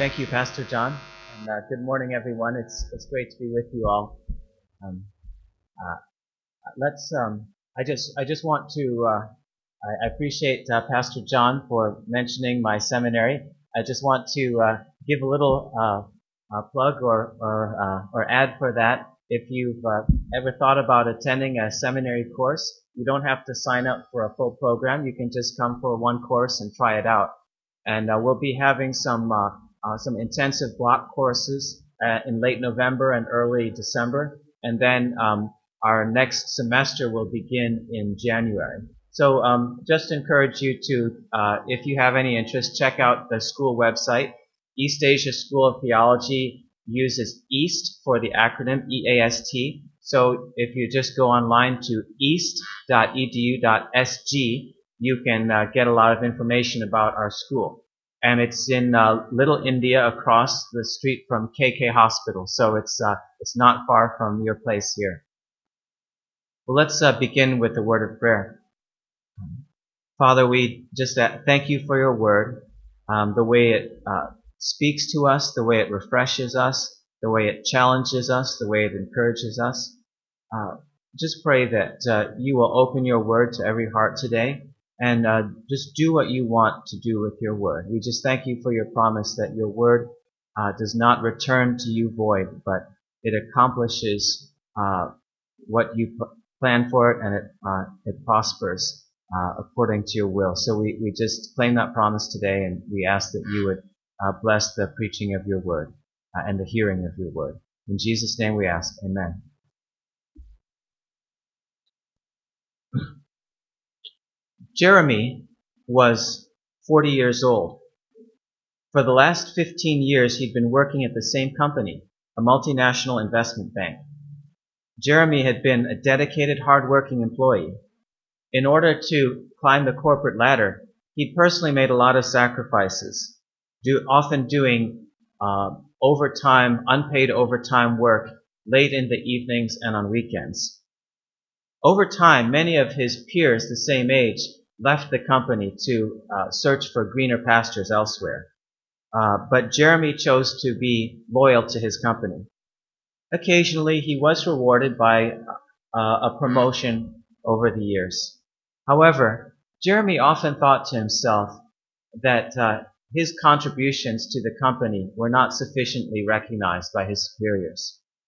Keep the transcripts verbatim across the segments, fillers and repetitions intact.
Thank you, Pastor John, and uh, good morning, everyone. It's it's great to be with you all. Um, uh, let's. Um, I just I just want to. Uh, I, I appreciate uh, Pastor John for mentioning my seminary. I just want to uh, give a little uh, uh, plug or or uh, or add for that. If you've uh, ever thought about attending a seminary course, you don't have to sign up for a full program. You can just come for one course and try it out. And uh, we'll be having some. Uh, Uh, some intensive block courses uh, in late November and early December, and then um, our next semester will begin in January. So um, just encourage you to, uh, if you have any interest, check out the school website. East Asia School of Theology uses EAST for the acronym, E A S T. So if you just go online to east dot e d u dot s g, you can uh, get a lot of information about our school. And it's in uh, Little India, across the street from K K Hospital. So it's uh, it's not far from your place here. Well, let's uh, begin with the word of prayer. Father, we just uh, thank you for your word, um, the way it uh, speaks to us, the way it refreshes us, the way it challenges us, the way it encourages us. Uh, just pray that uh, you will open your word to every heart today. And uh, just do what you want to do with your word. We just thank you for your promise that your word uh, does not return to you void, but it accomplishes uh, what you p- plan for it, and it uh, it prospers uh, according to your will. So we, we just claim that promise today, and we ask that you would uh, bless the preaching of your word uh, and the hearing of your word. In Jesus' name we ask, amen. Jeremy was forty years old. For the last fifteen years, he'd been working at the same company, a multinational investment bank. Jeremy had been a dedicated, hard-working employee. In order to climb the corporate ladder, he'd personally made a lot of sacrifices, do, often doing uh, overtime, unpaid overtime work late in the evenings and on weekends. Over time, many of his peers the same age left the company to uh, search for greener pastures elsewhere. Uh, but Jeremy chose to be loyal to his company. Occasionally, he was rewarded by uh, a promotion over the years. However, Jeremy often thought to himself that uh, his contributions to the company were not sufficiently recognized by his superiors.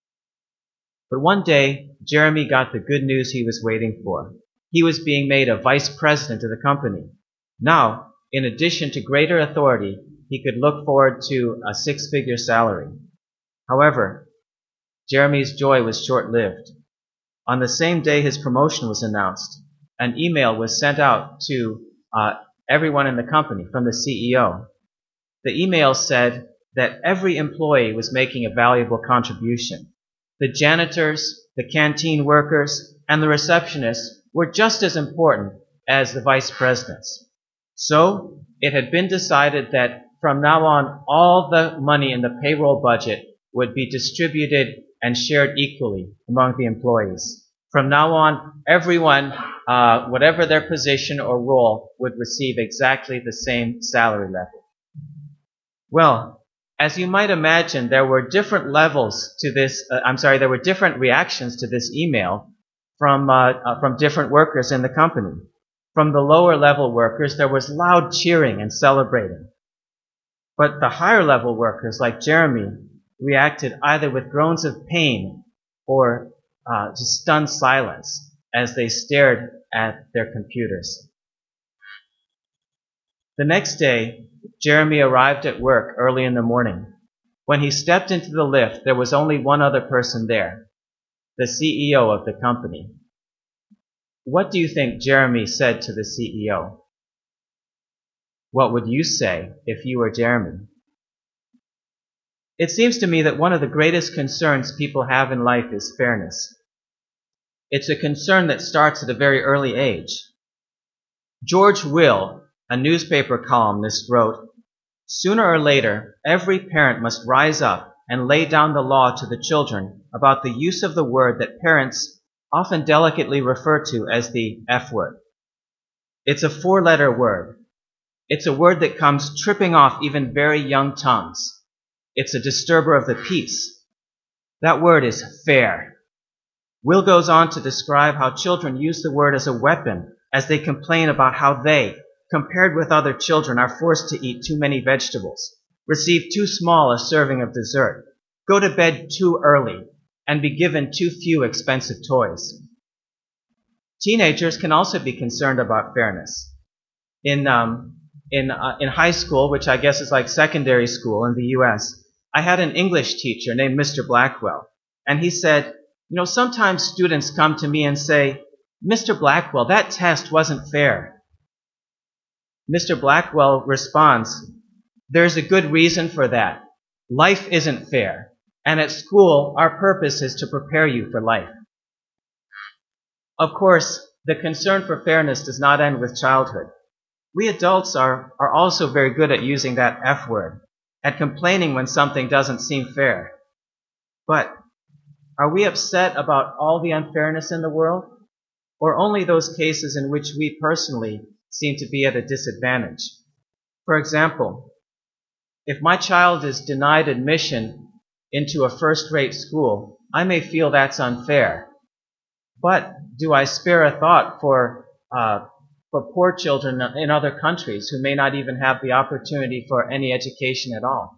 But one day, Jeremy got the good news he was waiting for. He was being made a vice president of the company. Now, in addition to greater authority, he could look forward to a six-figure salary. However, Jeremy's joy was short-lived. On the same day his promotion was announced, an email was sent out to uh, everyone in the company from the C E O. The email said that every employee was making a valuable contribution. The janitors, the canteen workers, and the receptionists were just as important as the vice presidents. So it had been decided that from now on, all the money in the payroll budget would be distributed and shared equally among the employees. From now on, everyone, uh, whatever their position or role, would receive exactly the same salary level. Well, as you might imagine, there were different levels to this, uh, I'm sorry, there were different reactions to this email from, uh, uh, from different workers in the company. From the lower level workers, there was loud cheering and celebrating. But the higher level workers, like Jeremy, reacted either with groans of pain or uh, just stunned silence as they stared at their computers. The next day, Jeremy arrived at work early in the morning. When he stepped into the lift, there was only one other person there, the C E O of the company. What do you think Jeremy said to the C E O? What would you say if you were Jeremy? It seems to me that one of the greatest concerns people have in life is fairness. It's a concern that starts at a very early age. George Will, a newspaper columnist, wrote, "Sooner or later, every parent must rise up and lay down the law to the children about the use of the word that parents often delicately refer to as the F word. It's a four-letter word. It's a word that comes tripping off even very young tongues. It's a disturber of the peace. That word is fair. Will goes on to describe how children use the word as a weapon as they complain about how they, compared with other children, are forced to eat too many vegetables, receive too small a serving of dessert, go to bed too early, and be given too few expensive toys. Teenagers can also be concerned about fairness. In um, in uh, in high school, which I guess is like secondary school in the U S, I had an English teacher named Mister Blackwell, and he said, you know, sometimes students come to me and say, Mister Blackwell, that test wasn't fair. Mister Blackwell responds, there's a good reason for that. Life isn't fair, and at school, our purpose is to prepare you for life. Of course, the concern for fairness does not end with childhood. We adults are, are also very good at using that F word, at complaining when something doesn't seem fair. But are we upset about all the unfairness in the world, or only those cases in which we personally seem to be at a disadvantage? For example, if my child is denied admission into a first-rate school, I may feel that's unfair. But do I spare a thought for uh, for poor children in other countries who may not even have the opportunity for any education at all?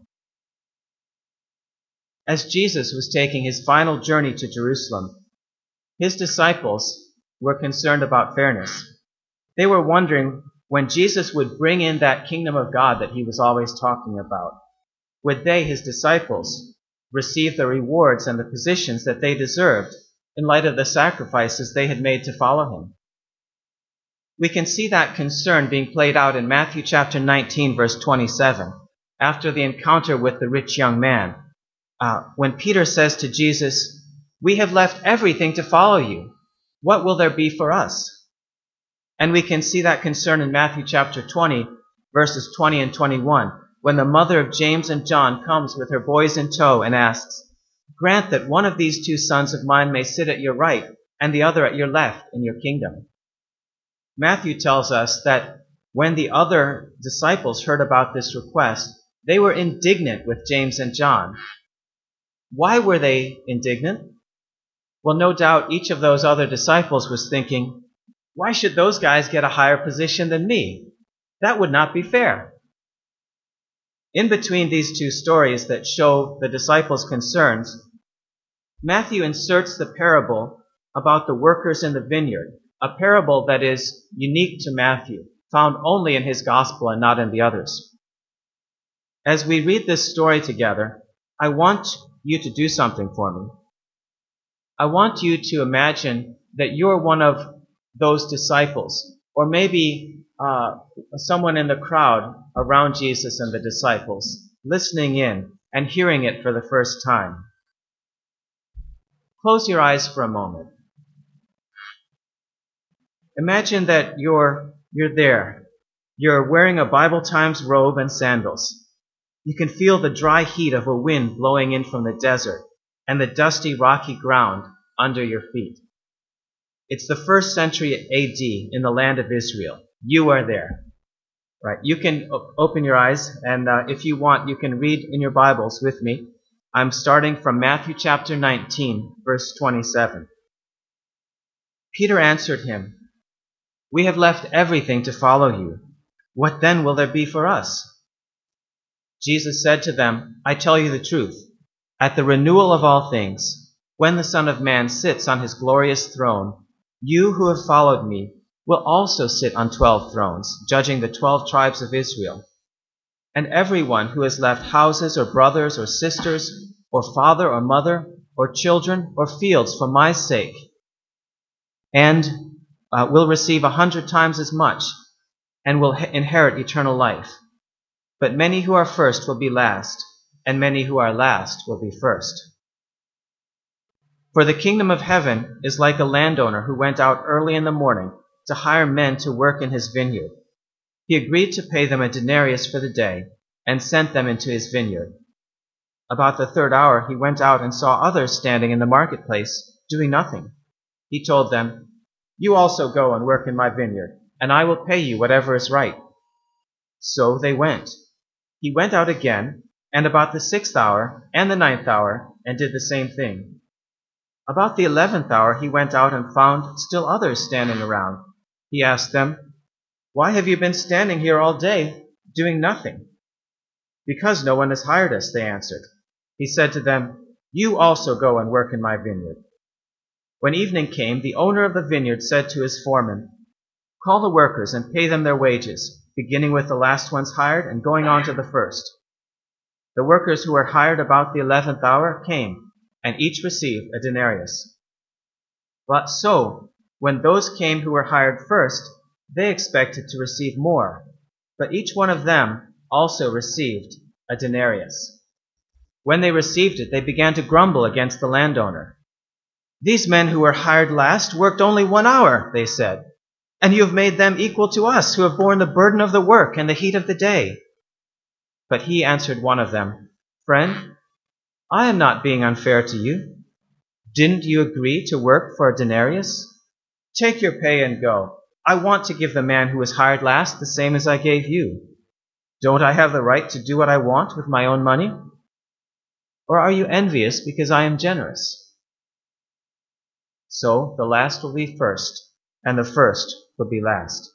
As Jesus was taking his final journey to Jerusalem, his disciples were concerned about fairness. They were wondering when Jesus would bring in that kingdom of God that he was always talking about. Would they, his disciples, receive the rewards and the positions that they deserved in light of the sacrifices they had made to follow him? We can see that concern being played out in Matthew chapter nineteen, verse twenty-seven, after the encounter with the rich young man. Uh, when Peter says to Jesus, we have left everything to follow you. What will there be for us? And we can see that concern in Matthew chapter twenty, verses twenty and twenty-one, when the mother of James and John comes with her boys in tow and asks, grant that one of these two sons of mine may sit at your right and the other at your left in your kingdom. Matthew tells us that when the other disciples heard about this request, they were indignant with James and John. Why were they indignant? Well, no doubt each of those other disciples was thinking, why should those guys get a higher position than me? That would not be fair. In between these two stories that show the disciples' concerns, Matthew inserts the parable about the workers in the vineyard, a parable that is unique to Matthew, found only in his gospel and not in the others. As we read this story together, I want you to do something for me. I want you to imagine that you're one of those disciples, or maybe uh, someone in the crowd around Jesus and the disciples, listening in and hearing it for the first time. Close your eyes for a moment. Imagine that you're, you're there. You're wearing a Bible Times robe and sandals. You can feel the dry heat of a wind blowing in from the desert and the dusty, rocky ground under your feet. It's the first century A D in the land of Israel. You are there. Right? You can op- open your eyes, and uh, if you want, you can read in your Bibles with me. I'm starting from Matthew chapter nineteen, verse twenty-seven. Peter answered him, we have left everything to follow you. What then will there be for us? Jesus said to them, I tell you the truth. At the renewal of all things, when the Son of Man sits on his glorious throne, you who have followed me will also sit on twelve thrones, judging the twelve tribes of Israel. And everyone who has left houses or brothers or sisters or father or mother or children or fields for my sake, and uh, will receive a hundred times as much, and will ha- inherit eternal life. But many who are first will be last, and many who are last will be first. For the kingdom of heaven is like a landowner who went out early in the morning to hire men to work in his vineyard. He agreed to pay them a denarius for the day, and sent them into his vineyard. About the third hour he went out and saw others standing in the marketplace, doing nothing. He told them, you also go and work in my vineyard, and I will pay you whatever is right. So they went. He went out again and about the sixth hour and the ninth hour, and did the same thing. About the eleventh hour he went out and found still others standing around. He asked them, "Why have you been standing here all day, doing nothing?" "Because no one has hired us," they answered. He said to them, "You also go and work in my vineyard." When evening came, the owner of the vineyard said to his foreman, "Call the workers and pay them their wages, beginning with the last ones hired and going on to the first." The workers who were hired about the eleventh hour came, and each received a denarius. But so, when those came who were hired first, they expected to receive more, but each one of them also received a denarius. When they received it, they began to grumble against the landowner. "These men who were hired last worked only one hour," they said, "and you have made them equal to us who have borne the burden of the work and the heat of the day." But he answered one of them, "Friend, I am not being unfair to you. Didn't you agree to work for a denarius? Take your pay and go. I want to give the man who was hired last the same as I gave you. Don't I have the right to do what I want with my own money? Or are you envious because I am generous?" So the last will be first, and the first will be last.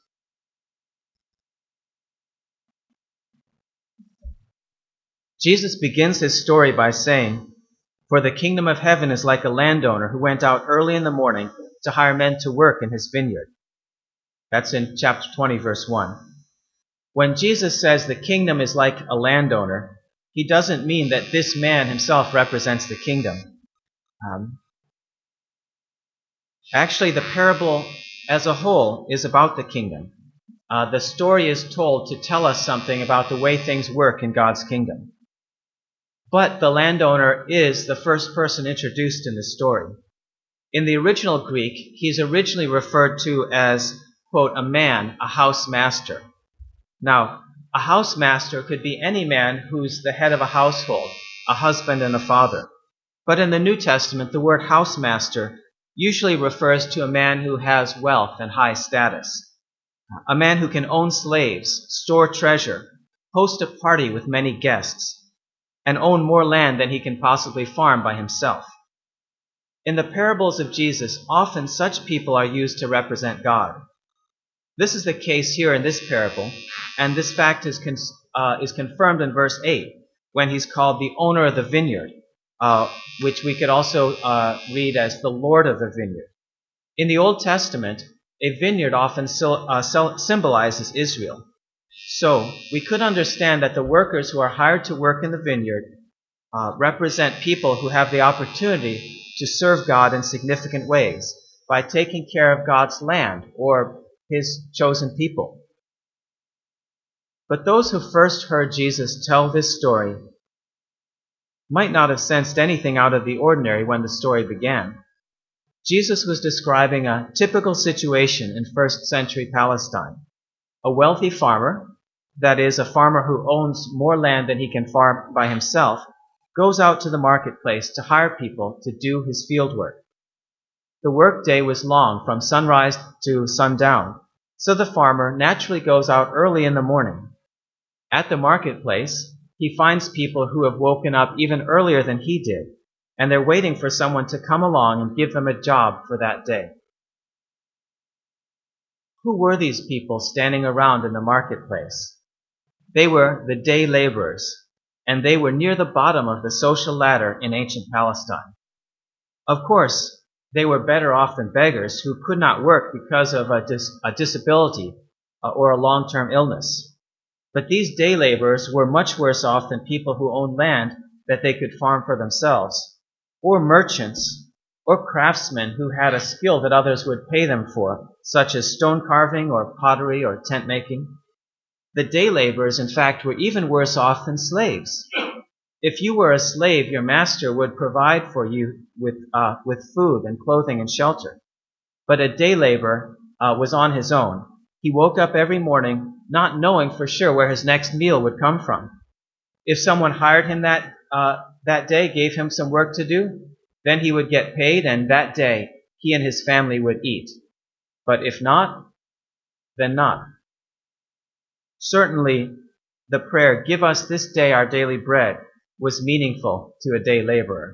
Jesus begins his story by saying, "For the kingdom of heaven is like a landowner who went out early in the morning to hire men to work in his vineyard." That's in chapter twenty, verse one. When Jesus says the kingdom is like a landowner, he doesn't mean that this man himself represents the kingdom. Um, actually, the parable as a whole is about the kingdom. Uh, the story is told to tell us something about the way things work in God's kingdom. But the landowner is the first person introduced in the story. In the original Greek, he's originally referred to as, quote, a man, a house master. Now, a house master could be any man who's the head of a household, a husband and a father. But in the New Testament, the word house master usually refers to a man who has wealth and high status. A man who can own slaves, store treasure, host a party with many guests, and own more land than he can possibly farm by himself. In the parables of Jesus, often such people are used to represent God. This is the case here in this parable, and this fact is, con- uh, is confirmed in verse eight, when he's called the owner of the vineyard, uh, which we could also uh, read as the Lord of the vineyard. In the Old Testament, a vineyard often sil- uh, symbolizes Israel. So, we could understand that the workers who are hired to work in the vineyard uh, represent people who have the opportunity to serve God in significant ways by taking care of God's land or his chosen people. But those who first heard Jesus tell this story might not have sensed anything out of the ordinary when the story began. Jesus was describing a typical situation in first century Palestine. A wealthy farmer, that is, a farmer who owns more land than he can farm by himself, goes out to the marketplace to hire people to do his field work. The work day was long, from sunrise to sundown, so the farmer naturally goes out early in the morning. At the marketplace, he finds people who have woken up even earlier than he did, and they're waiting for someone to come along and give them a job for that day. Who were these people standing around in the marketplace? They were the day laborers, and they were near the bottom of the social ladder in ancient Palestine. Of course, they were better off than beggars who could not work because of a, dis- a disability uh, or a long-term illness. But these day laborers were much worse off than people who owned land that they could farm for themselves, or merchants, or craftsmen who had a skill that others would pay them for, such as stone carving or pottery or tent making. The day laborers, in fact, were even worse off than slaves. If you were a slave, your master would provide for you with uh, with food and clothing and shelter. But a day laborer uh, was on his own. He woke up every morning not knowing for sure where his next meal would come from. If someone hired him that uh, that day, gave him some work to do, then he would get paid, and that day he and his family would eat. But if not, then not. Certainly, the prayer, "Give us this day our daily bread," was meaningful to a day laborer.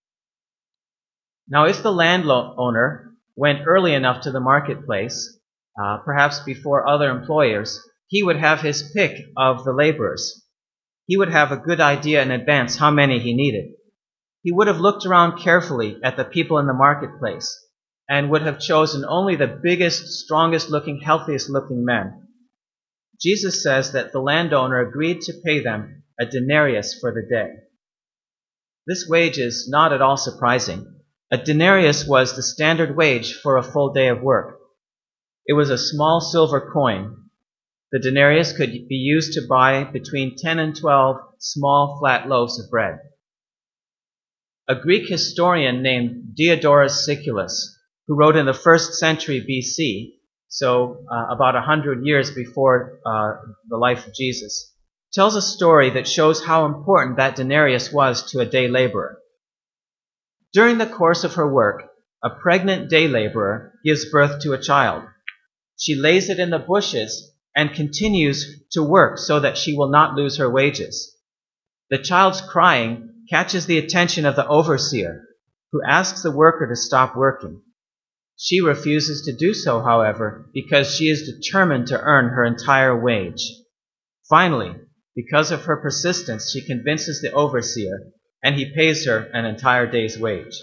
Now, if the landowner went early enough to the marketplace, uh, perhaps before other employers, he would have his pick of the laborers. He would have a good idea in advance how many he needed. He would have looked around carefully at the people in the marketplace and would have chosen only the biggest, strongest looking, healthiest looking men. Jesus says that the landowner agreed to pay them a denarius for the day. This wage is not at all surprising. A denarius was the standard wage for a full day of work. It was a small silver coin. The denarius could be used to buy between ten and twelve small flat loaves of bread. A Greek historian named Diodorus Siculus, who wrote in the first century B C, so uh, about a hundred years before uh, the life of Jesus, tells a story that shows how important that denarius was to a day laborer. During the course of her work, a pregnant day laborer gives birth to a child. She lays it in the bushes and continues to work so that she will not lose her wages. The child's crying catches the attention of the overseer, who asks the worker to stop working. She refuses to do so, however, because she is determined to earn her entire wage. Finally, because of her persistence, she convinces the overseer, and he pays her an entire day's wage.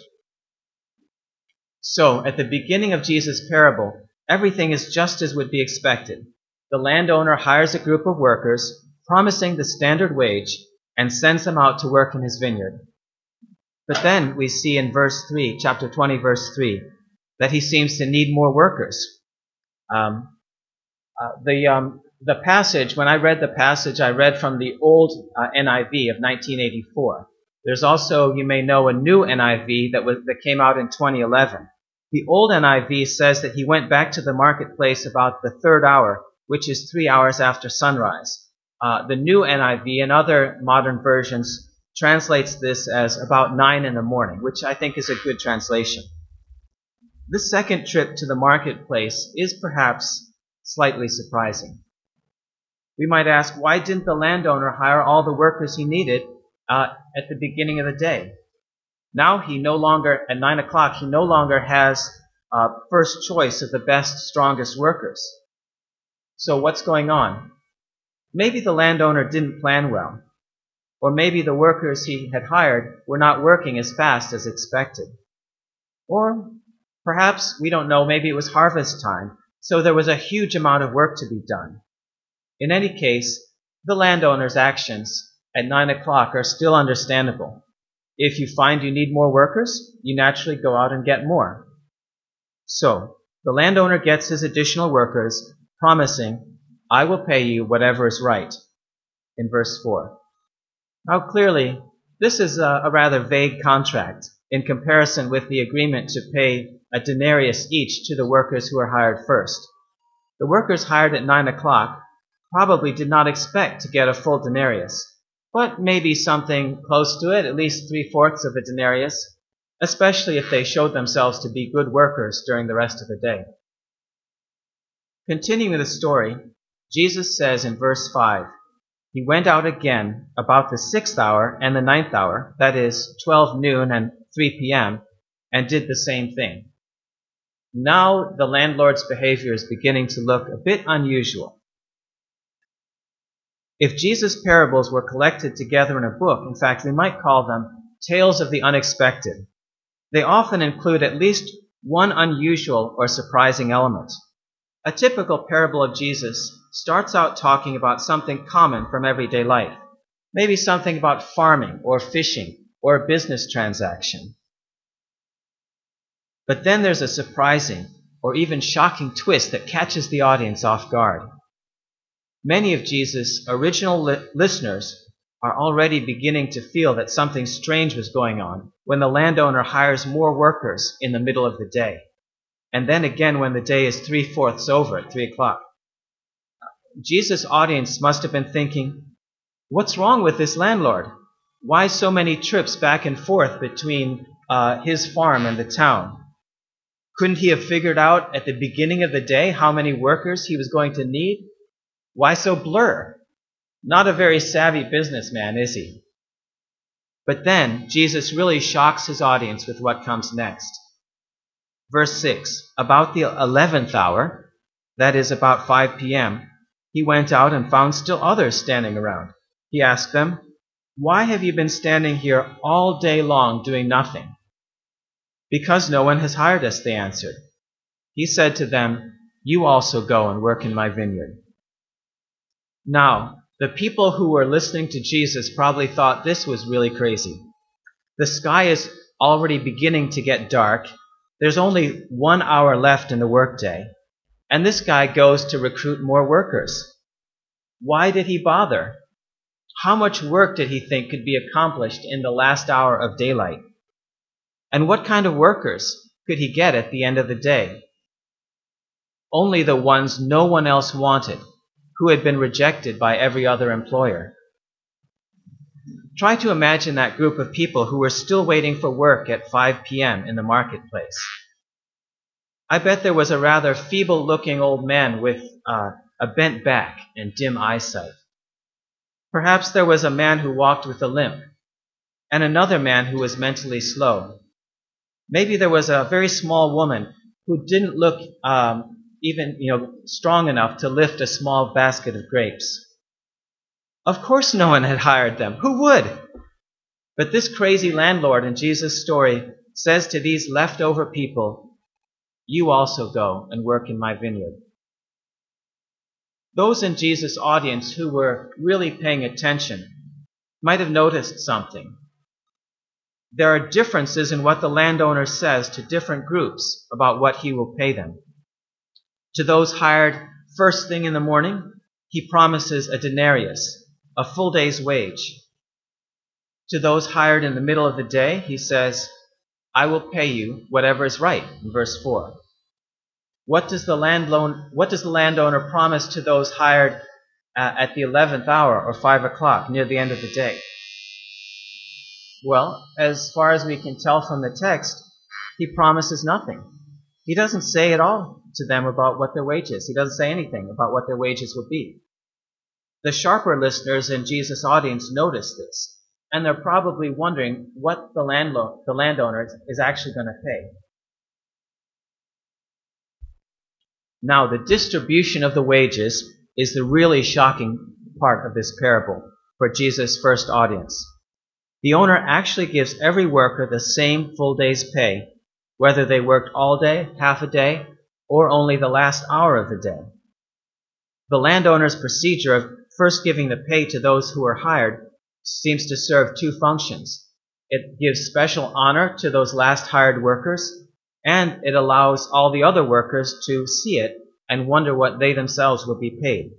So, at the beginning of Jesus' parable, everything is just as would be expected. The landowner hires a group of workers, promising the standard wage, and sends them out to work in his vineyard. But then we see in verse three, chapter twenty, verse three, that he seems to need more workers. Um, uh, the um, the passage, when I read the passage, I read from the old uh, N I V of nineteen eighty-four. There's also, you may know, a new N I V that was that came out in twenty eleven. The old N I V says that he went back to the marketplace about the third hour, which is three hours after sunrise. Uh, the new N I V and other modern versions translates this as about nine in the morning, which I think is a good translation. This second trip to the marketplace is perhaps slightly surprising. We might ask, why didn't the landowner hire all the workers he needed uh, at the beginning of the day? Now he no longer, at nine o'clock, he no longer has uh, first choice of the best, strongest workers. So what's going on? Maybe the landowner didn't plan well. Or maybe the workers he had hired were not working as fast as expected. Or perhaps, we don't know, maybe it was harvest time, so there was a huge amount of work to be done. In any case, the landowner's actions at nine o'clock are still understandable. If you find you need more workers, you naturally go out and get more. So, the landowner gets his additional workers, promising, I will pay you whatever is right, in verse four. Now clearly, this is a, a rather vague contract in comparison with the agreement to pay a denarius each to the workers who were hired first. The workers hired at nine o'clock probably did not expect to get a full denarius, but maybe something close to it, at least three-fourths of a denarius, especially if they showed themselves to be good workers during the rest of the day. Continuing the story, Jesus says in verse five, he went out again about the sixth hour and the ninth hour, that is, twelve noon and three p.m., and did the same thing. Now the landlord's behavior is beginning to look a bit unusual. If Jesus' parables were collected together in a book, in fact, we might call them tales of the unexpected. They often include at least one unusual or surprising element. A typical parable of Jesus starts out talking about something common from everyday life, maybe something about farming or fishing or a business transaction. But then there's a surprising or even shocking twist that catches the audience off guard. Many of Jesus' original li- listeners are already beginning to feel that something strange was going on when the landowner hires more workers in the middle of the day, and then again when the day is three-fourths over at three o'clock. Jesus' audience must have been thinking, what's wrong with this landlord? Why so many trips back and forth between uh, his farm and the town? Couldn't he have figured out at the beginning of the day how many workers he was going to need? Why so blur? Not a very savvy businessman, is he? But then Jesus really shocks his audience with what comes next. Verse six, about the eleventh hour, that is about five p.m., he went out and found still others standing around. He asked them, "Why have you been standing here all day long doing nothing?" "Because no one has hired us," they answered. He said to them, "You also go and work in my vineyard." Now, the people who were listening to Jesus probably thought this was really crazy. The sky is already beginning to get dark. There's only one hour left in the workday, and this guy goes to recruit more workers. Why did he bother? How much work did he think could be accomplished in the last hour of daylight? And what kind of workers could he get at the end of the day? Only the ones no one else wanted, who had been rejected by every other employer. Try to imagine that group of people who were still waiting for work at five p.m. in the marketplace. I bet there was a rather feeble-looking old man with uh, a bent back and dim eyesight. Perhaps there was a man who walked with a limp, and another man who was mentally slow. Maybe there was a very small woman who didn't look um, even, you know, strong enough to lift a small basket of grapes. Of course no one had hired them. Who would? But this crazy landlord in Jesus' story says to these leftover people, "You also go and work in my vineyard." Those in Jesus' audience who were really paying attention might have noticed something. There are differences in what the landowner says to different groups about what he will pay them. To those hired first thing in the morning, he promises a denarius, a full day's wage. To those hired in the middle of the day, he says, "I will pay you whatever is right," in verse four. What does the landlord, what does the landowner promise to those hired uh, at the eleventh hour or five o'clock near the end of the day? Well, as far as we can tell from the text, he promises nothing. He doesn't say at all to them about what their wages. He doesn't say anything about what their wages will be. The sharper listeners in Jesus' audience notice this, and they're probably wondering what the landlord, the landowner is actually going to pay. Now, the distribution of the wages is the really shocking part of this parable for Jesus' first audience. The owner actually gives every worker the same full day's pay, whether they worked all day, half a day, or only the last hour of the day. The landowner's procedure of first giving the pay to those who are hired seems to serve two functions. It gives special honor to those last hired workers, and it allows all the other workers to see it and wonder what they themselves will be paid.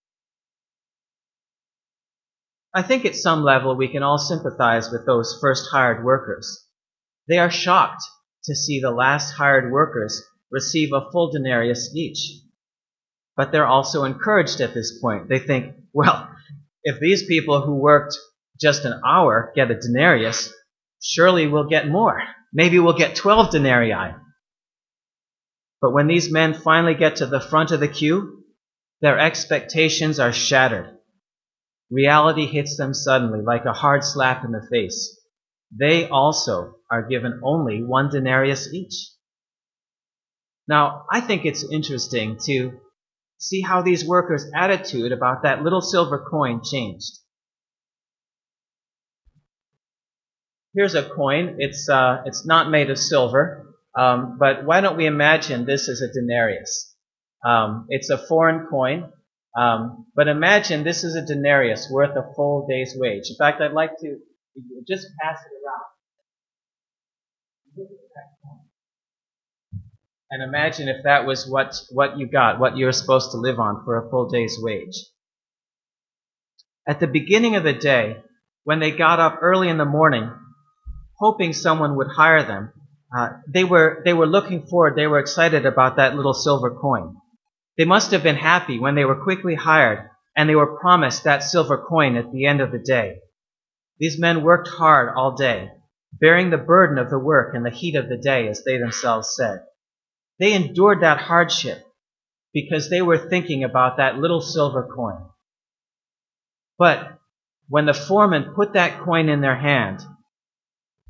I think at some level we can all sympathize with those first hired workers. They are shocked to see the last hired workers receive a full denarius each. But they're also encouraged at this point. They think, well, if these people who worked just an hour get a denarius, surely we'll get more. Maybe we'll get twelve denarii. But when these men finally get to the front of the queue, their expectations are shattered. Reality hits them suddenly like a hard slap in the face. They also are given only one denarius each. Now, I think it's interesting to see how these workers' attitude about that little silver coin changed. Here's a coin. It's uh, it's not made of silver, um, but why don't we imagine this as a denarius? Um, it's a foreign coin, um, but imagine this is a denarius worth a full day's wage. In fact, I'd like to just pass it around. Look at that coin. And imagine if that was what, what you got, what you were supposed to live on for a full day's wage. At the beginning of the day, when they got up early in the morning, hoping someone would hire them, uh, they were they were looking forward, they were excited about that little silver coin. They must have been happy when they were quickly hired and they were promised that silver coin at the end of the day. These men worked hard all day, bearing the burden of the work and the heat of the day, as they themselves said. They endured that hardship because they were thinking about that little silver coin. But when the foreman put that coin in their hand,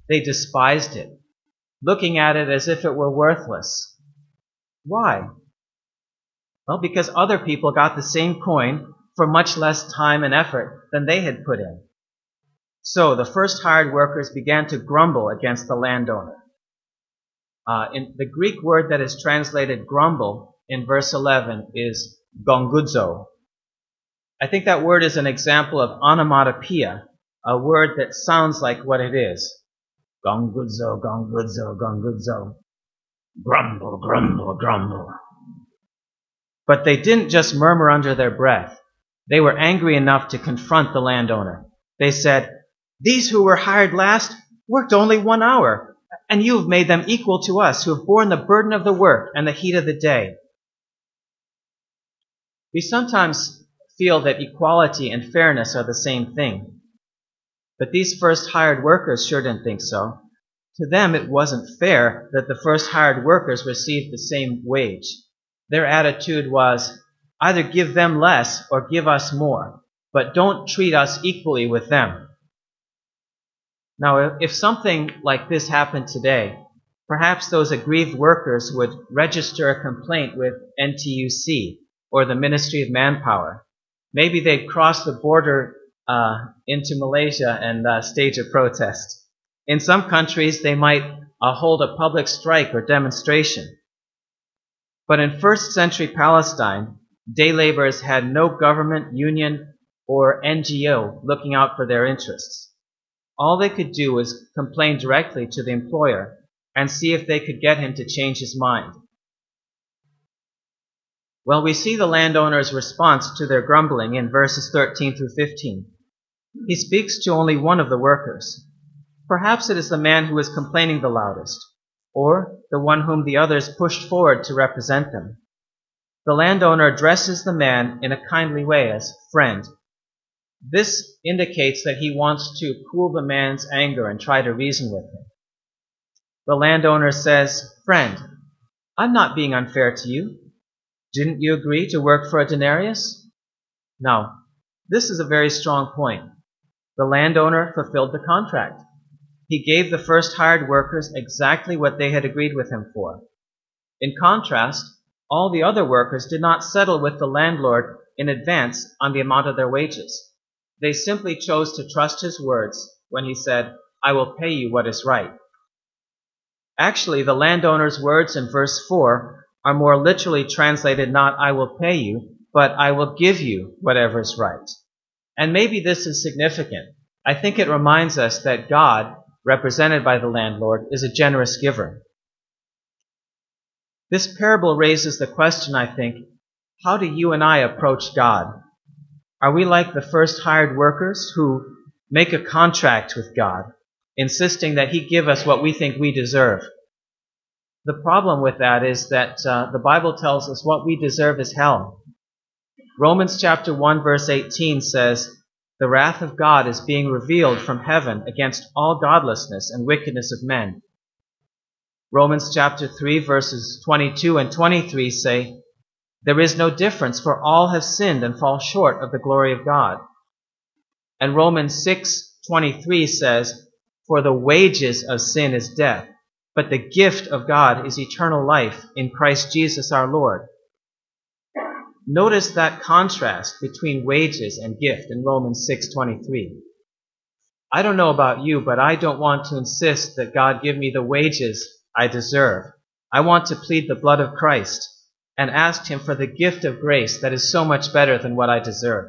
They despised it, looking at it as if it were worthless. Why? Well, because other people got the same coin for much less time and effort than they had put in. So the first hired workers began to grumble against the landowner. Uh, in the Greek word that is translated grumble in verse eleven is gongudzo. I think that word is an example of onomatopoeia, a word that sounds like what it is. Gongudzo, gongudzo, gongudzo. Grumble, grumble, grumble. But they didn't just murmur under their breath. They were angry enough to confront the landowner. They said, "These who were hired last worked only one hour, and you have made them equal to us who have borne the burden of the work and the heat of the day." We sometimes feel that equality and fairness are the same thing. But these first hired workers sure didn't think so. To them, it wasn't fair that the first hired workers received the same wage. Their attitude was, either give them less or give us more, but don't treat us equally with them. Now, if something like this happened today, perhaps those aggrieved workers would register a complaint with N T U C or the Ministry of Manpower. Maybe they'd cross the border uh, into Malaysia and uh, stage a protest. In some countries, they might uh, hold a public strike or demonstration. But in first century Palestine, day laborers had no government, union, or N G O looking out for their interests. All they could do was complain directly to the employer and see if they could get him to change his mind. Well, we see the landowner's response to their grumbling in verses thirteen through fifteen. He speaks to only one of the workers. Perhaps it is the man who is complaining the loudest, or the one whom the others pushed forward to represent them. The landowner addresses the man in a kindly way as friend. This indicates that he wants to cool the man's anger and try to reason with him. The landowner says, "Friend, I'm not being unfair to you. Didn't you agree to work for a denarius?" Now, this is a very strong point. The landowner fulfilled the contract. He gave the first hired workers exactly what they had agreed with him for. In contrast, all the other workers did not settle with the landlord in advance on the amount of their wages. They simply chose to trust his words when he said, "I will pay you what is right." Actually, the landowner's words in verse four are more literally translated not "I will pay you," but "I will give you whatever is right." And maybe this is significant. I think it reminds us that God, represented by the landlord, is a generous giver. This parable raises the question, I think, how do you and I approach God? Are we like the first hired workers who make a contract with God, insisting that he give us what we think we deserve? The problem with that is that uh, the Bible tells us what we deserve is hell. Romans chapter one verse eighteen says, "The wrath of God is being revealed from heaven against all godlessness and wickedness of men." Romans chapter three verses twenty-two and twenty-three say, "There is no difference, for all have sinned and fall short of the glory of God." And Romans six twenty-three says, "For the wages of sin is death, but the gift of God is eternal life in Christ Jesus our Lord." Notice that contrast between wages and gift in Romans six twenty-three. I don't know about you, but I don't want to insist that God give me the wages I deserve. I want to plead the blood of Christ and ask him for the gift of grace that is so much better than what I deserve.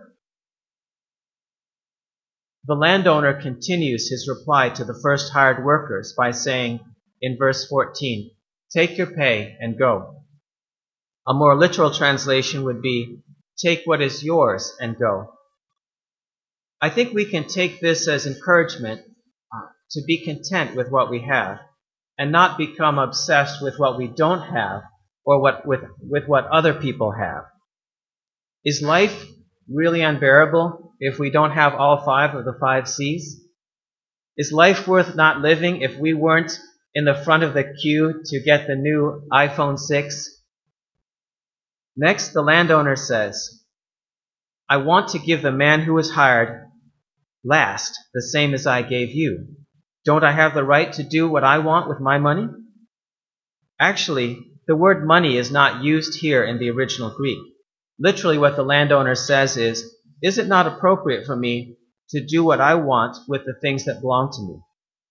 The landowner continues his reply to the first hired workers by saying in verse fourteen, "Take your pay and go." A more literal translation would be, "Take what is yours and go." I think we can take this as encouragement uh, to be content with what we have and not become obsessed with what we don't have or what with, with what other people have. Is life really unbearable if we don't have all five of the five C's? Is life worth not living if we weren't in the front of the queue to get the new iPhone six? Next, the landowner says, "I want to give the man who was hired last the same as I gave you. Don't I have the right to do what I want with my money? Actually, the word money is not used here in the original Greek. Literally what the landowner says is, is it not appropriate for me to do what I want with the things that belong to me?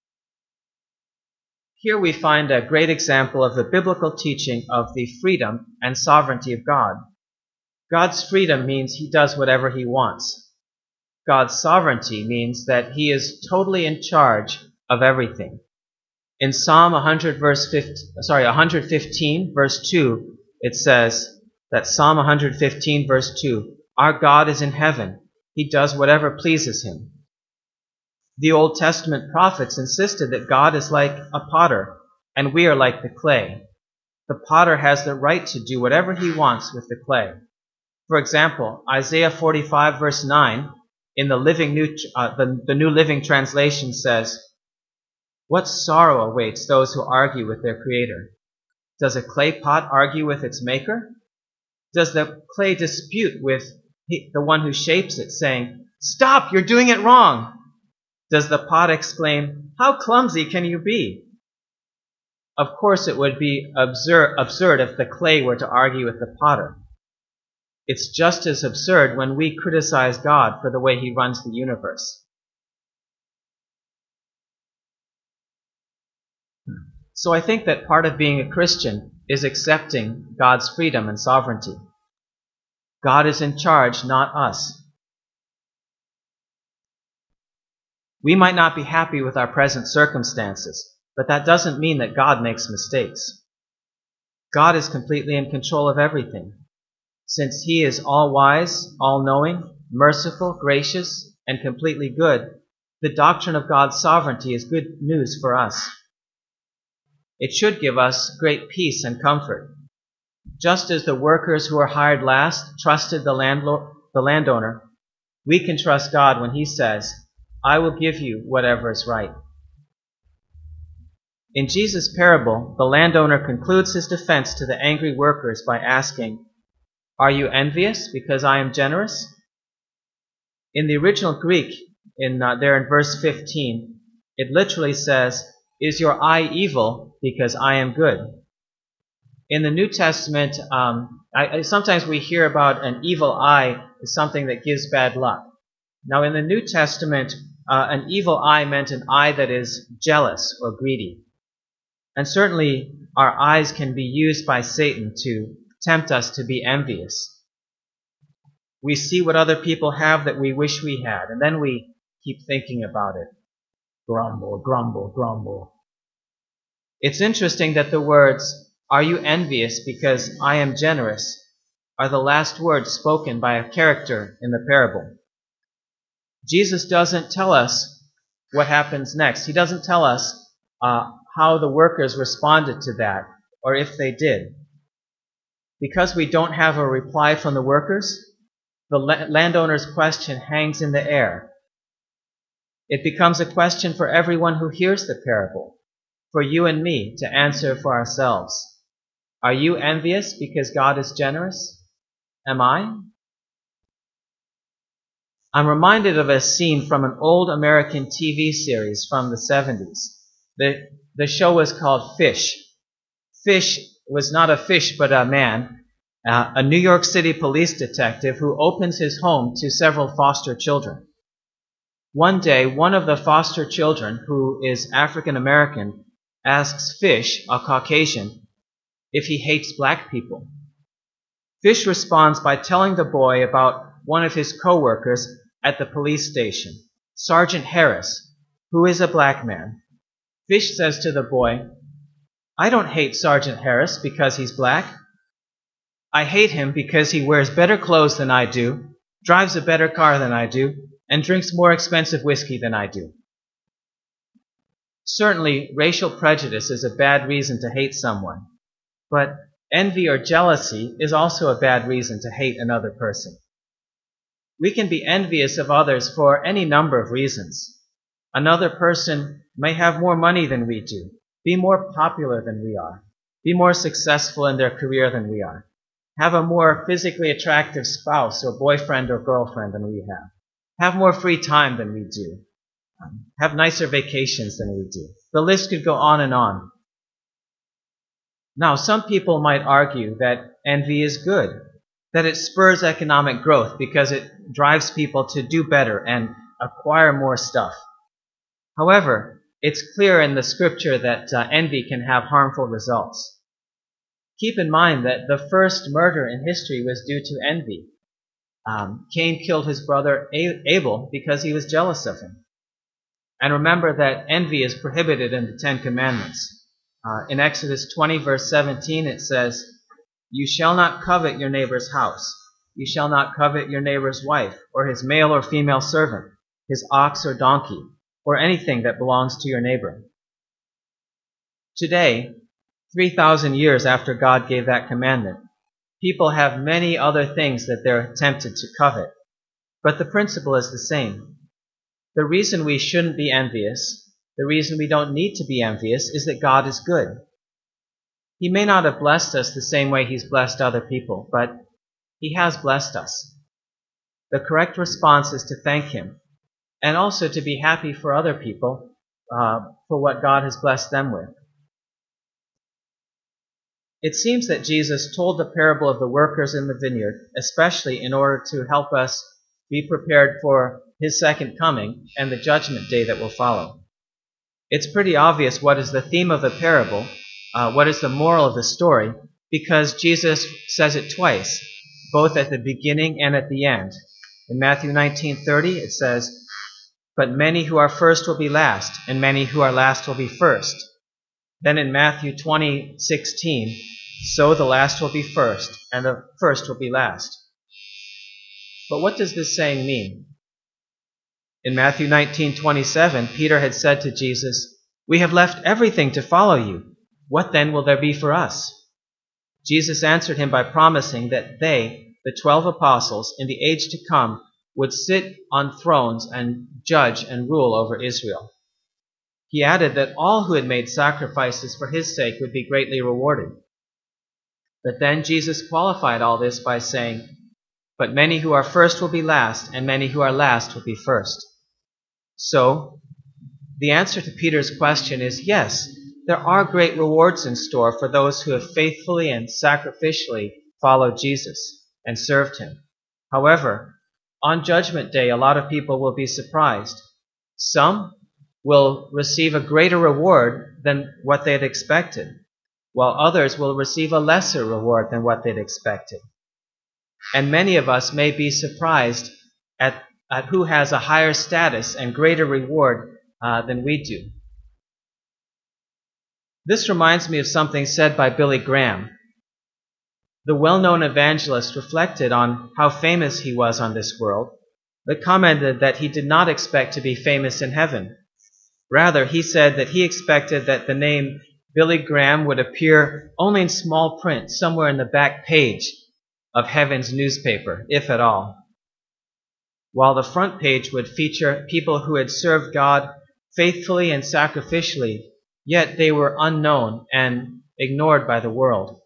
Here we find a great example of the biblical teaching of the freedom and sovereignty of God. God's freedom means he does whatever he wants. God's sovereignty means that he is totally in charge of everything. In Psalm one hundred verse fifteen, sorry, one fifteen verse two, it says that Psalm one fifteen verse two, our God is in heaven. He does whatever pleases him. The Old Testament prophets insisted that God is like a potter and we are like the clay. The potter has the right to do whatever he wants with the clay. For example, Isaiah forty-five verse nine in the Living New, uh, the, the New Living Translation says, what sorrow awaits those who argue with their Creator? Does a clay pot argue with its maker? Does the clay dispute with the one who shapes it, saying, stop, you're doing it wrong? Does the pot exclaim, how clumsy can you be? Of course, it would be absurd, absurd if the clay were to argue with the potter. It's just as absurd when we criticize God for the way he runs the universe. So I think that part of being a Christian is accepting God's freedom and sovereignty. God is in charge, not us. We might not be happy with our present circumstances, but that doesn't mean that God makes mistakes. God is completely in control of everything. Since he is all-wise, all-knowing, merciful, gracious, and completely good, the doctrine of God's sovereignty is good news for us. It should give us great peace and comfort. Just as the workers who were hired last trusted the landlord, the landowner, we can trust God when he says, I will give you whatever is right. In Jesus' parable, the landowner concludes his defense to the angry workers by asking, are you envious because I am generous? In the original Greek, in uh, there in verse fifteen, it literally says, is your eye evil because I am good? In the New Testament, um, I, I, sometimes we hear about an evil eye as something that gives bad luck. Now in the New Testament, uh, an evil eye meant an eye that is jealous or greedy. And certainly our eyes can be used by Satan to tempt us to be envious. We see what other people have that we wish we had, and then we keep thinking about it. Grumble, grumble, grumble. It's interesting that the words, are you envious because I am generous, are the last words spoken by a character in the parable. Jesus doesn't tell us what happens next. He doesn't tell us uh, how the workers responded to that, or if they did. Because we don't have a reply from the workers, the la- landowner's question hangs in the air. It becomes a question for everyone who hears the parable, for you and me to answer for ourselves. Are you envious because God is generous? Am I? I'm reminded of a scene from an old American T V series from the seventies. The, the show was called Fish. Fish was not a fish but a man, uh, a New York City police detective who opens his home to several foster children. One day, one of the foster children, who is African American, asks Fish, a Caucasian, if he hates black people. Fish responds by telling the boy about one of his co-workers at the police station, Sergeant Harris, who is a black man. Fish says to the boy, I don't hate Sergeant Harris because he's black. I hate him because he wears better clothes than I do, drives a better car than I do, and drinks more expensive whiskey than I do. Certainly, racial prejudice is a bad reason to hate someone, but envy or jealousy is also a bad reason to hate another person. We can be envious of others for any number of reasons. Another person may have more money than we do, be more popular than we are, be more successful in their career than we are, have a more physically attractive spouse or boyfriend or girlfriend than we have, have more free time than we do. have nicer vacations than we do. The list could go on and on. Now, some people might argue that envy is good, that it spurs economic growth because it drives people to do better and acquire more stuff. However, it's clear in the scripture that uh, envy can have harmful results. Keep in mind that the first murder in history was due to envy. Um, Cain killed his brother Abel because he was jealous of him. And remember that envy is prohibited in the Ten Commandments. Uh, in Exodus twenty, verse seventeen, it says, "You shall not covet your neighbor's house. You shall not covet your neighbor's wife, or his male or female servant, his ox or donkey, or anything that belongs to your neighbor." Today, three thousand years after God gave that commandment, people have many other things that they're tempted to covet. But the principle is the same. The reason we shouldn't be envious, the reason we don't need to be envious, is that God is good. He may not have blessed us the same way He's blessed other people, but He has blessed us. The correct response is to thank Him, and also to be happy for other people uh, for what God has blessed them with. It seems that Jesus told the parable of the workers in the vineyard, especially in order to help us be prepared for His second coming and the judgment day that will follow. It's pretty obvious what is the theme of the parable, uh, what is the moral of the story, because Jesus says it twice, both at the beginning and at the end. In Matthew nineteen thirty, it says, "But many who are first will be last, and many who are last will be first." Then in Matthew twenty sixteen, "So the last will be first, and the first will be last." But what does this saying mean? In Matthew nineteen twenty-seven, Peter had said to Jesus, "We have left everything to follow you. What then will there be for us?" Jesus answered him by promising that they, the twelve apostles, in the age to come, would sit on thrones and judge and rule over Israel. He added that all who had made sacrifices for His sake would be greatly rewarded. But then Jesus qualified all this by saying, "But many who are first will be last, and many who are last will be first." So, the answer to Peter's question is yes, there are great rewards in store for those who have faithfully and sacrificially followed Jesus and served Him. However, on Judgment Day, a lot of people will be surprised. Some will receive a greater reward than what they had expected, while others will receive a lesser reward than what they'd expected. And many of us may be surprised at, at who has a higher status and greater reward uh, than we do. This reminds me of something said by Billy Graham. The well-known evangelist reflected on how famous he was on this world, but commented that he did not expect to be famous in heaven. Rather, he said that he expected that the name Billy Graham would appear only in small print somewhere in the back page of heaven's newspaper, if at all, while the front page would feature people who had served God faithfully and sacrificially, yet they were unknown and ignored by the world.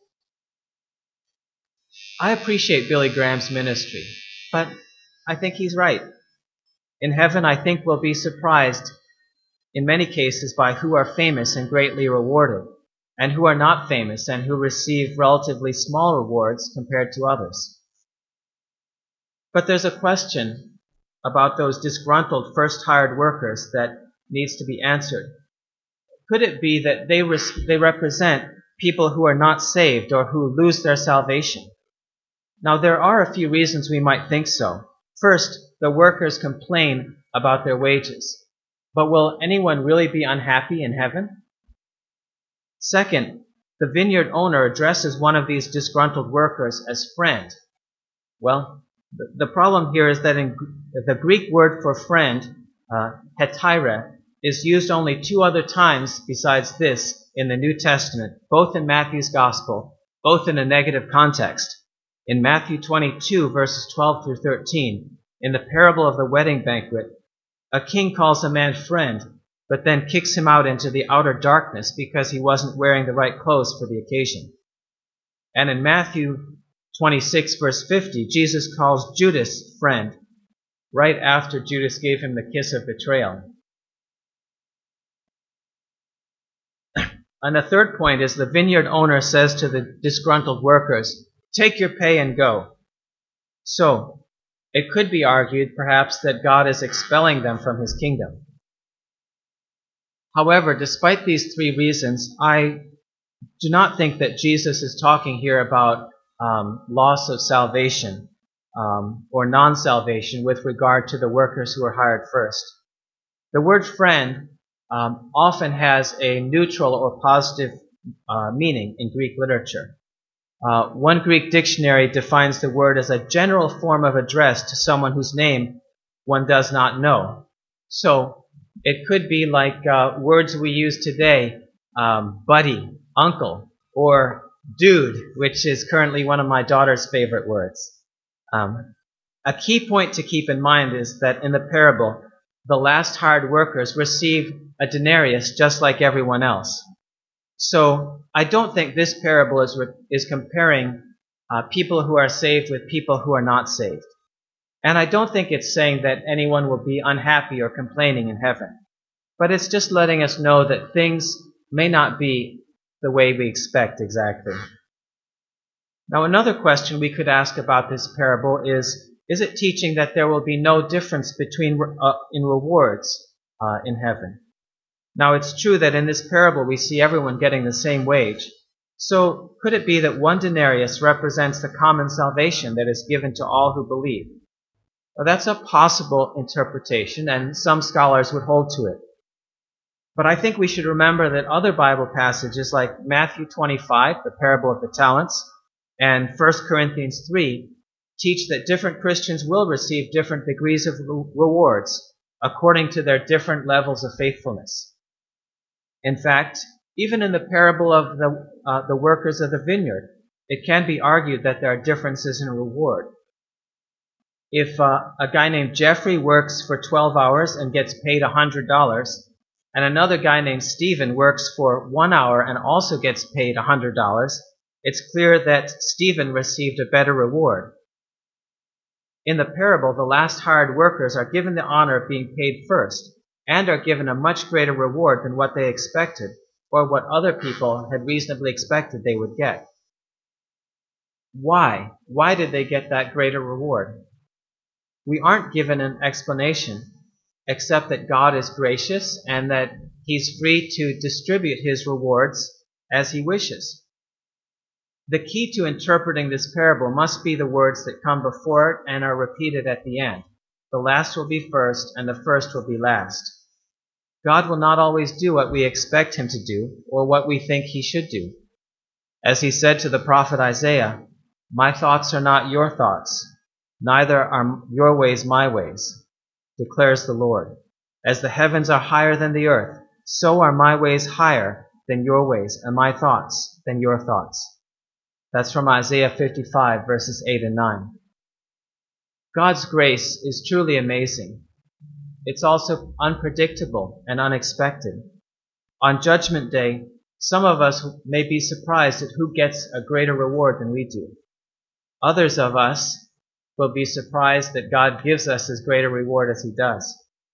I appreciate Billy Graham's ministry, but I think he's right. In heaven, I think we'll be surprised in many cases by who are famous and greatly rewarded, and who are not famous and who receive relatively small rewards compared to others. But there's a question about those disgruntled first hired workers that needs to be answered. Could it be that they, res- they represent people who are not saved or who lose their salvation? Now, there are a few reasons we might think so. First, the workers complain about their wages. But will anyone really be unhappy in heaven? Second, the vineyard owner addresses one of these disgruntled workers as friend. Well, the problem here is that in the Greek word for friend, uh, hetaira, is used only two other times besides this in the New Testament, both in Matthew's Gospel, both in a negative context. In Matthew twenty-two, verses twelve through thirteen, in the parable of the wedding banquet, a king calls a man friend, but then kicks him out into the outer darkness because he wasn't wearing the right clothes for the occasion. And in Matthew twenty-six, verse fifty, Jesus calls Judas friend, right after Judas gave him the kiss of betrayal. And the third point is the vineyard owner says to the disgruntled workers, "Take your pay and go." So, it could be argued, perhaps, that God is expelling them from his kingdom. However, despite these three reasons, I do not think that Jesus is talking here about um, loss of salvation um, or non-salvation with regard to the workers who are hired first. The word friend um, often has a neutral or positive uh, meaning in Greek literature. Uh, one Greek dictionary defines the word as a general form of address to someone whose name one does not know. So it could be like uh, words we use today, um, buddy, uncle, or dude, which is currently one of my daughter's favorite words. Um, a key point to keep in mind is that in the parable, the last hired workers receive a denarius just like everyone else. So I don't think this parable is, is comparing uh, people who are saved with people who are not saved. And I don't think it's saying that anyone will be unhappy or complaining in heaven. But it's just letting us know that things may not be the way we expect exactly. Now, another question we could ask about this parable is, is it teaching that there will be no difference between uh, in rewards uh, in heaven? Now, it's true that in this parable we see everyone getting the same wage. So, could it be that one denarius represents the common salvation that is given to all who believe? Well, that's a possible interpretation, and some scholars would hold to it. But I think we should remember that other Bible passages like Matthew twenty-five, the parable of the talents, and First Corinthians three teach that different Christians will receive different degrees of rewards according to their different levels of faithfulness. In fact, even in the parable of the, uh, the workers of the vineyard, it can be argued that there are differences in reward. If uh, a guy named Jeffrey works for twelve hours and gets paid one hundred dollars, and another guy named Stephen works for one hour and also gets paid one hundred dollars, it's clear that Stephen received a better reward. In the parable, the last hired workers are given the honor of being paid first, and are given a much greater reward than what they expected, or what other people had reasonably expected they would get. Why? Why did they get that greater reward? We aren't given an explanation, except that God is gracious and that He's free to distribute His rewards as He wishes. The key to interpreting this parable must be the words that come before it and are repeated at the end. The last will be first, and the first will be last. God will not always do what we expect Him to do, or what we think He should do. As He said to the prophet Isaiah, "My thoughts are not your thoughts, neither are your ways my ways, declares the Lord. As the heavens are higher than the earth, so are my ways higher than your ways, and my thoughts than your thoughts." That's from Isaiah fifty-five, verses eight and nine. God's grace is truly amazing. It's also unpredictable and unexpected. On Judgment Day, some of us may be surprised at who gets a greater reward than we do. Others of us will be surprised that God gives us as great a reward as He does.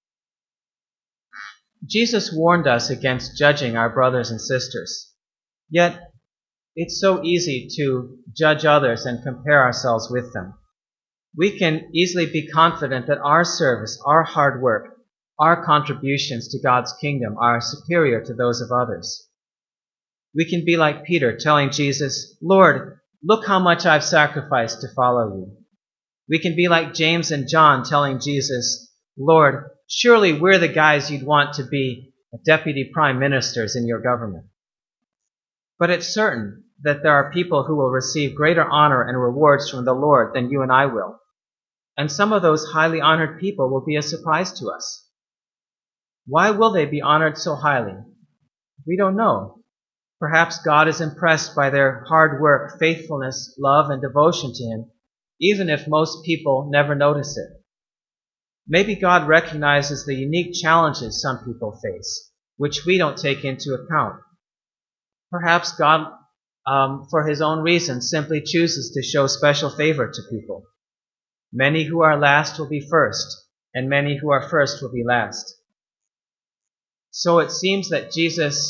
Jesus warned us against judging our brothers and sisters. Yet, it's so easy to judge others and compare ourselves with them. We can easily be confident that our service, our hard work, our contributions to God's kingdom are superior to those of others. We can be like Peter telling Jesus, "Lord, look how much I've sacrificed to follow you." We can be like James and John telling Jesus, "Lord, surely we're the guys you'd want to be deputy prime ministers in your government." But it's certain that there are people who will receive greater honor and rewards from the Lord than you and I will. And some of those highly honored people will be a surprise to us. Why will they be honored so highly? We don't know. Perhaps God is impressed by their hard work, faithfulness, love, and devotion to Him, even if most people never notice it. Maybe God recognizes the unique challenges some people face, which we don't take into account. Perhaps God, um, for His own reasons, simply chooses to show special favor to people. Many who are last will be first, and many who are first will be last. So it seems that Jesus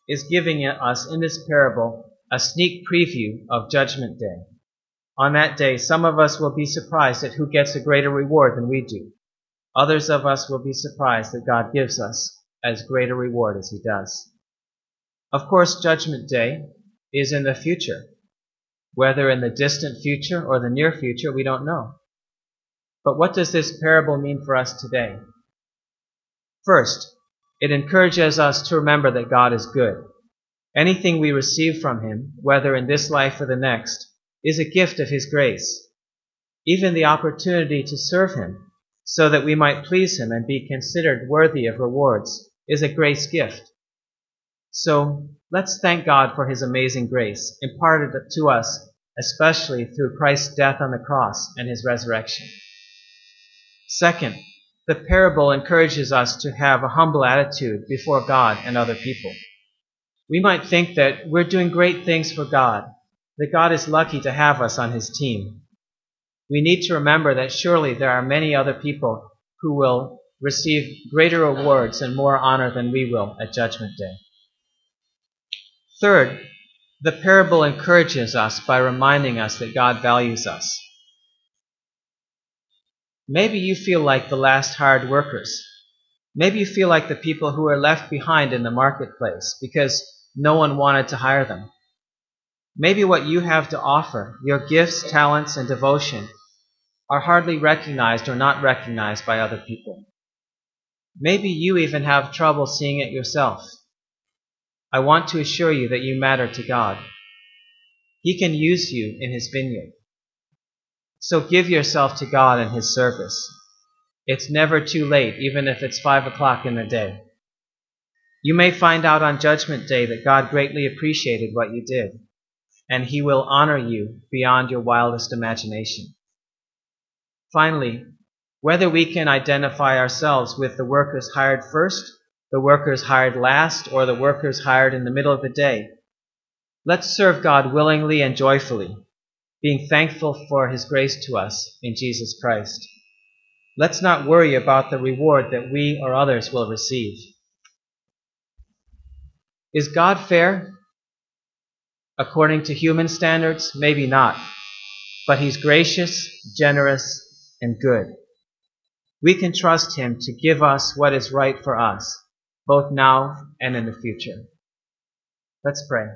is giving us in this parable a sneak preview of Judgment Day. On that day, some of us will be surprised at who gets a greater reward than we do. Others of us will be surprised that God gives us as great a reward as he does. Of course, Judgment Day is in the future. Whether in the distant future or the near future, we don't know. But what does this parable mean for us today? First, it encourages us to remember that God is good. Anything we receive from him, whether in this life or the next, is a gift of his grace. Even the opportunity to serve him, so that we might please him and be considered worthy of rewards, is a grace gift. So let's thank God for his amazing grace, imparted to us especially through Christ's death on the cross and his resurrection. Second, the parable encourages us to have a humble attitude before God and other people. We might think that we're doing great things for God, that God is lucky to have us on his team. We need to remember that surely there are many other people who will receive greater rewards and more honor than we will at Judgment Day. Third, the parable encourages us by reminding us that God values us. Maybe you feel like the last hired workers. Maybe you feel like the people who are left behind in the marketplace because no one wanted to hire them. Maybe what you have to offer, your gifts, talents, and devotion, are hardly recognized or not recognized by other people. Maybe you even have trouble seeing it yourself. I want to assure you that you matter to God. He can use you in his vineyard. So give yourself to God in his service. It's never too late, even if it's five o'clock in the day. You may find out on Judgment Day that God greatly appreciated what you did, and he will honor you beyond your wildest imagination. Finally, whether we can identify ourselves with the workers hired first, the workers hired last, or the workers hired in the middle of the day, let's serve God willingly and joyfully, being thankful for his grace to us in Jesus Christ. Let's not worry about the reward that we or others will receive. Is God fair? According to human standards, maybe not. But he's gracious, generous, and good. We can trust him to give us what is right for us, both now and in the future. Let's pray.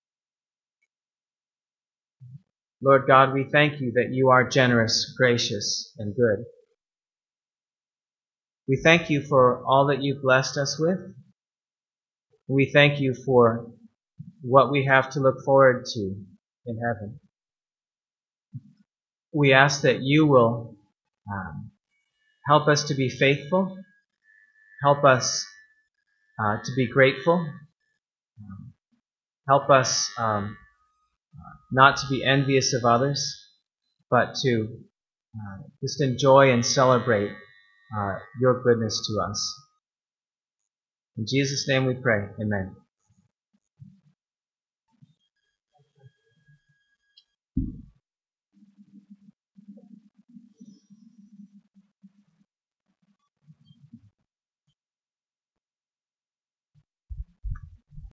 Lord God, we thank you that you are generous, gracious, and good. We thank you for all that you've blessed us with. We thank you for what we have to look forward to in heaven. We ask that you will um, help us to be faithful, help us uh, to be grateful, um, help us um, not to be envious of others, but to uh, just enjoy and celebrate uh, your goodness to us. In Jesus' name we pray. Amen.